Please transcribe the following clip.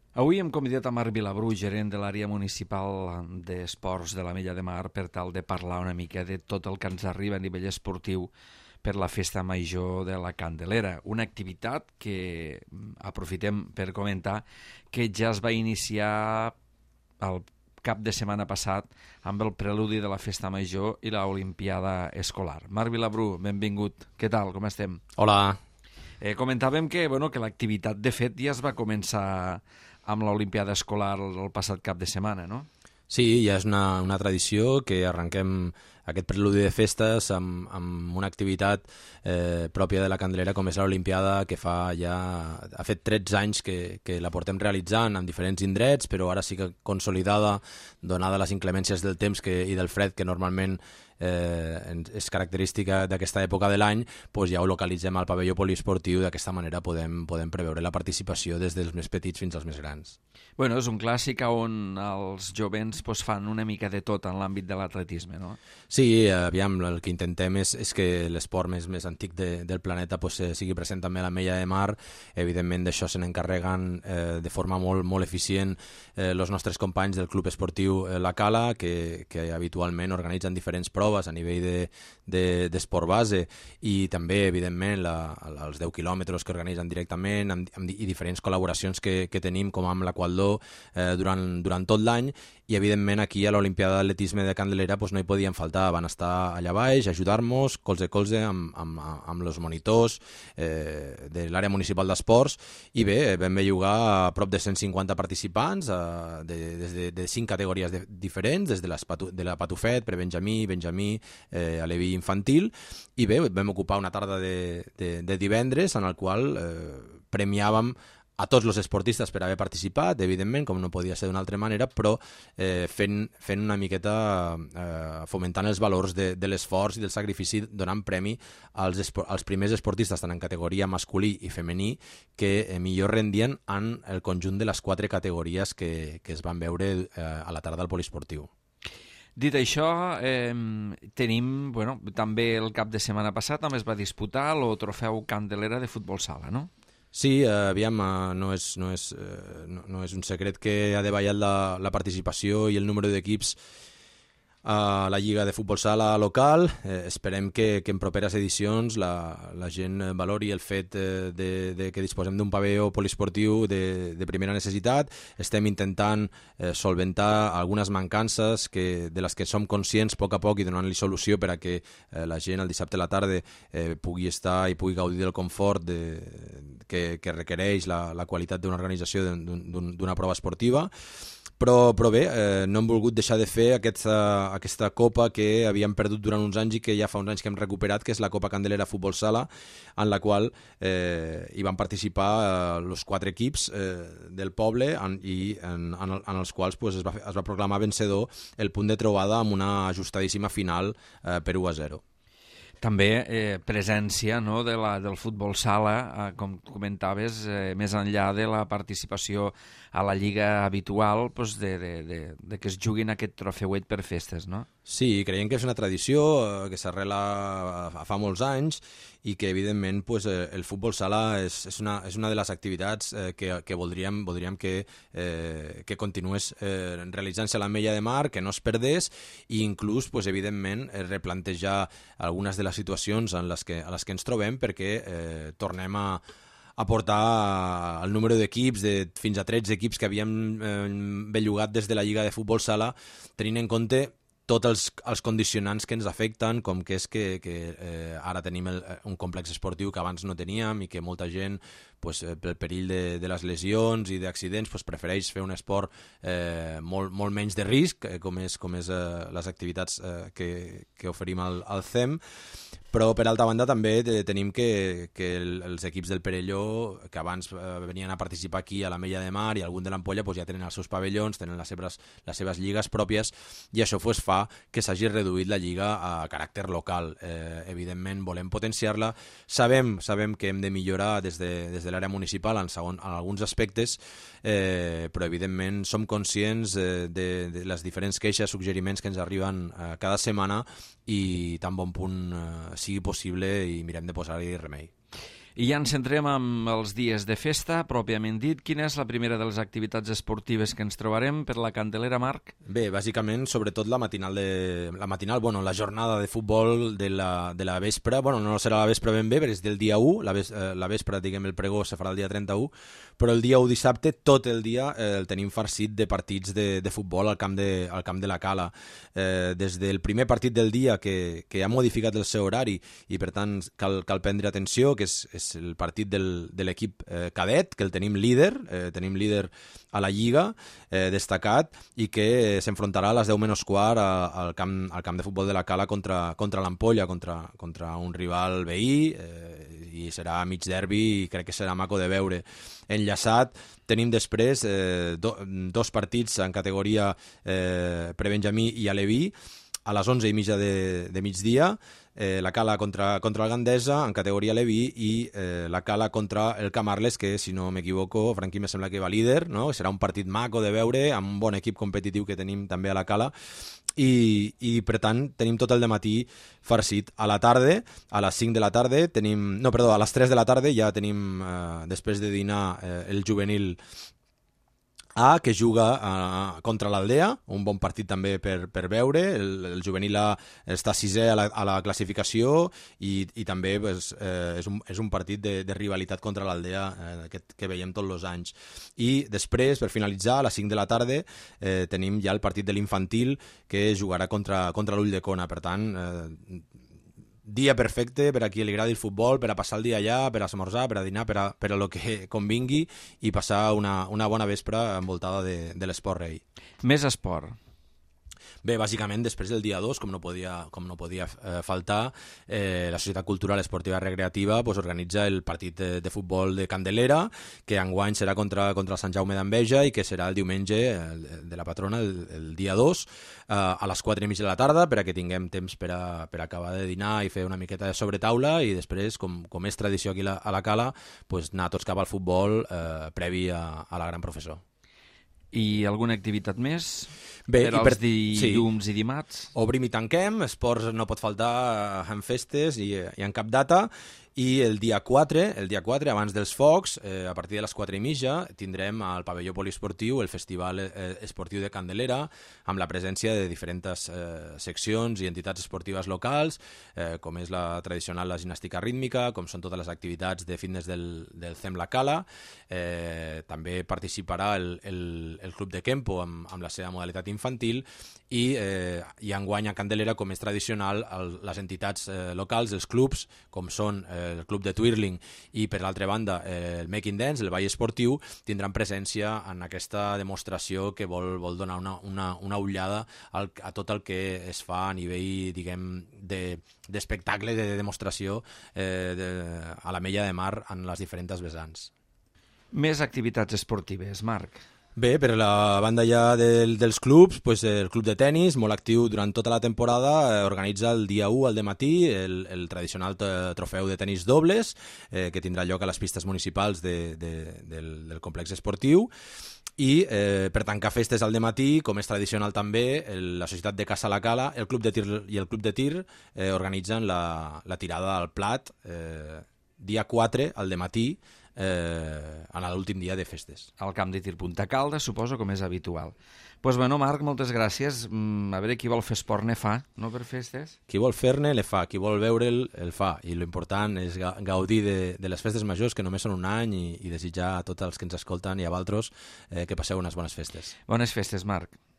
Avui hem convidat a Marc Vilabrú, gerent de l'àrea municipal d'esports de l'Ametlla de Mar, per tal de parlar una mica de tot el que ens arriba a nivell esportiu per la Festa Major de la Candelera, una activitat que aprofitem per comentar que ja es va iniciar el cap de setmana passat amb el preludi de la Festa Major i l'Olimpiada Escolar. Marc Vilabrú, benvingut. Què tal? Com estem? Hola. Comentàvem que l'activitat de fet ja es va començar amb l'Olimpiada Escolar el passat cap de setmana, no? Sí, ja és una tradició que arrenquem aquest preludi de festes amb una activitat pròpia de la Candelera com és l'Olimpiada, que ha fet 13 anys que la portem realitzant en diferents indrets, però ara sí que consolidada, donada les inclemències del temps i del fred que normalment és característica d'aquesta època de l'any, doncs ja ho localitzem al pavelló poliesportiu. D'aquesta manera podem preveure la participació des dels més petits fins als més grans. Bueno, és un clàssic on els jovents fan una mica de tot en l'àmbit de l'atletisme, no? Sí, aviam, el que intentem és que l'esport més antic del planeta sigui present també a l'Ametlla de Mar. Evidentment d'això se n'encarreguen de forma molt eficient els nostres companys del Club Esportiu La Cala, que habitualment organitzen diferents proves a nivell d'esport base, i també, evidentment, els 10 quilòmetres que organitzen directament i diferents col·laboracions que tenim, com amb l'Aqualdó, durant tot l'any. I, evidentment, aquí a l'Olimpiada d'Atletisme de Candelera no hi podien faltar. Van estar allà baix, ajudar-nos, colze a colze, amb els monitors de l'àrea municipal d'esports. I bé, vam bellugar a prop de 150 participants des de 5 categories diferents, des de la patufet, prebenjamí, benjamí, aleví infantil. I bé, vam ocupar una tarda de divendres en el qual premiàvem a tots els esportistes per haver participat, evidentment, com no podia ser d'una altra manera, però fent una miqueta, fomentant els valors de l'esforç i del sacrifici, donant premi als primers esportistes, tant en categoria masculí i femení, que millor rendien en el conjunt de les 4 categories que es van veure a la tarda al poliesportiu. Dit això, tenim, també el cap de setmana passat també es va disputar el trofeu Candelera de futbol sala, no? Sí, aviam, no és un secret que ha davallat la participació i el número d'equips a la Lliga de Futbol Sala local. Esperem que en properes edicions la gent valori el fet de que disposem d'un pavelló poliesportiu de primera necessitat. Estem intentant solventar algunes mancances de les que som conscients a poc i donant-li solució per a que la gent el dissabte a la tarda pugui estar i pugui gaudir del confort que requereix la qualitat d'una organització d'una prova esportiva. Però bé, no hem volgut deixar de fer aquesta copa que havíem perdut durant uns anys i que ja fa uns anys que hem recuperat, que és la Copa Candelera Futbol Sala, en la qual hi van participar els 4 equips del poble i en els quals es va proclamar vencedor el punt de trobada amb una ajustadíssima final per 1-0. També presència del futbol sala, com comentaves, més enllà de la participació a la lliga habitual, de que es juguin aquest trofeuet per festes, no? Sí, creiem que és una tradició que s'arrela fa molts anys i que, evidentment, el futbol sala és una de les activitats que voldríem que continués realitzant-se a l'Ametlla de Mar, que no es perdés, i inclús, evidentment, replantejar algunes de les situacions a les que ens trobem, perquè tornem a portar el número d'equips, fins a 13 equips que havíem bellugat des de la Lliga de Futbol Sala, tenint en compte tots els condicionants que ens afecten, com que és que ara tenim un complex esportiu que abans no teníem i que molta gent, pel perill de les lesions i d'accidents, prefereix fer un esport molt menys de risc, com és les activitats que oferim al CEM. Però, per altra banda, també tenim que els equips del Perelló, que abans venien a participar aquí a l'Ametlla de Mar i algun de l'Ampolla, ja tenen els seus pavellons, tenen les seves lligues pròpies, i això fa que s'hagi reduït la lliga a caràcter local. Evidentment, volem potenciar-la. Sabem que hem de millorar des de l'àrea municipal en alguns aspectes, però, evidentment, som conscients de les diferents queixes, suggeriments que ens arriben cada setmana, i tan bon punt sigui possible i mirem de posar-hi remei. I ja ens centrem amb els dies de festa, pròpiament dit. Quina és la primera de les activitats esportives que ens trobarem per la Candelera, Marc? Bé, bàsicament, sobretot la la jornada de futbol de la vespre. Bueno, no serà la vespre ben bé, perquè és del dia 1, la vespre, diguem, el pregó se farà el dia 31, però el dia 1 dissabte, tot el dia el tenim farcit de partits de futbol al camp de la Cala. Des del primer partit del dia, que ha modificat el seu horari, i per tant cal prendre atenció, que és el partit de l'equip cadet, que el tenim líder a la Lliga, destacat, i que s'enfrontarà a les 10:15 al camp de futbol de la Cala contra l'Ampolla, contra un rival veí, i serà mig derbi i crec que serà maco de veure. Enllaçat, tenim després dos partits en categoria prebenjamí i aleví a les 11:30 de migdia, la Cala contra el Gandesa en categoria Leví i la Cala contra el Camarles, que si no m'equivoco, Franquí me sembla que va líder, no? Serà un partit maco de veure, amb un bon equip competitiu que tenim també a la Cala, i per tant tenim tot el dematí farcit. A la tarda, a les 5 de la tarda a les 3 de la tarda ja tenim, després de dinar, el juvenil A, que juga contra l'Aldea, un bon partit també per veure. El juvenil A està sisè a la classificació i també és un partit de rivalitat contra l'Aldea que veiem tots els anys. I després, per finalitzar, a les 5 de la tarda tenim ja el partit de l'infantil, que jugarà contra l'Ulldecona. Per tant, dia perfecte per a qui li agradi el futbol, per a passar el dia allà, per a esmorzar, per a dinar, per a lo que convingui, i passar una bona vespre envoltada de l'esport rei. Més esport. Bé, bàsicament, després del dia 2, com no podia faltar, la Societat Cultural Esportiva Recreativa organitza el partit de futbol de Candelera, que enguany serà contra el Sant Jaume d'Enveja i que serà el diumenge de la patrona, el dia 2, a les 4:30 de la tarda, per a que tinguem temps per acabar de dinar i fer una miqueta de sobretaula, i després, com és tradició aquí a la Cala, anar tots cap al futbol previ a la gran professor. I alguna activitat més? Bé, per als dilluns i dimarts? Obrim i tanquem, esports no pot faltar en festes i en cap data. I el dia 4, abans dels focs, a partir de les 4:30, tindrem al pavelló poliesportiu el Festival Esportiu de Candelera, amb la presència de diferents seccions i entitats esportives locals, com és la tradicional la gimnàstica rítmica, com són totes les activitats de fitness del CEM La Cala. També participarà el Club de Kempo amb la seva modalitat infantil, i enguany a Candelera, com és tradicional, les entitats locals, els clubs, com són el club de Twirling i, per l'altra banda, el Making Dance, el Ball Esportiu, tindran presència en aquesta demostració que vol donar una ullada a tot el que es fa a nivell, diguem, d'espectacle, de demostració a l'Ametlla de Mar en les diferents vessants. Més activitats esportives, Marc. Bé, per la banda ja dels clubs, el club de tennis, molt actiu durant tota la temporada, organitza el dia 1 al dematí el tradicional trofeu de tennis dobles, que tindrà lloc a les pistes municipals del complex esportiu. I per tancar festes al dematí, com és tradicional també, la Societat de Caça La Cala, el Club de Tir i el Club de Tir organitzen la tirada al plat dia 4 al dematí, en l'últim dia de festes. Al camp de tir Punta Calda, suposo, com és habitual. Doncs bueno, Marc, moltes gràcies. A veure, qui vol fer esport ne fa, no, per festes? Qui vol fer-ne, le fa. Qui vol veure'l, el fa. I l'important és gaudir de les festes majors, que només són un any, i desitjar a tots els que ens escolten i a vosaltres que passeu unes bones festes. Bones festes, Marc.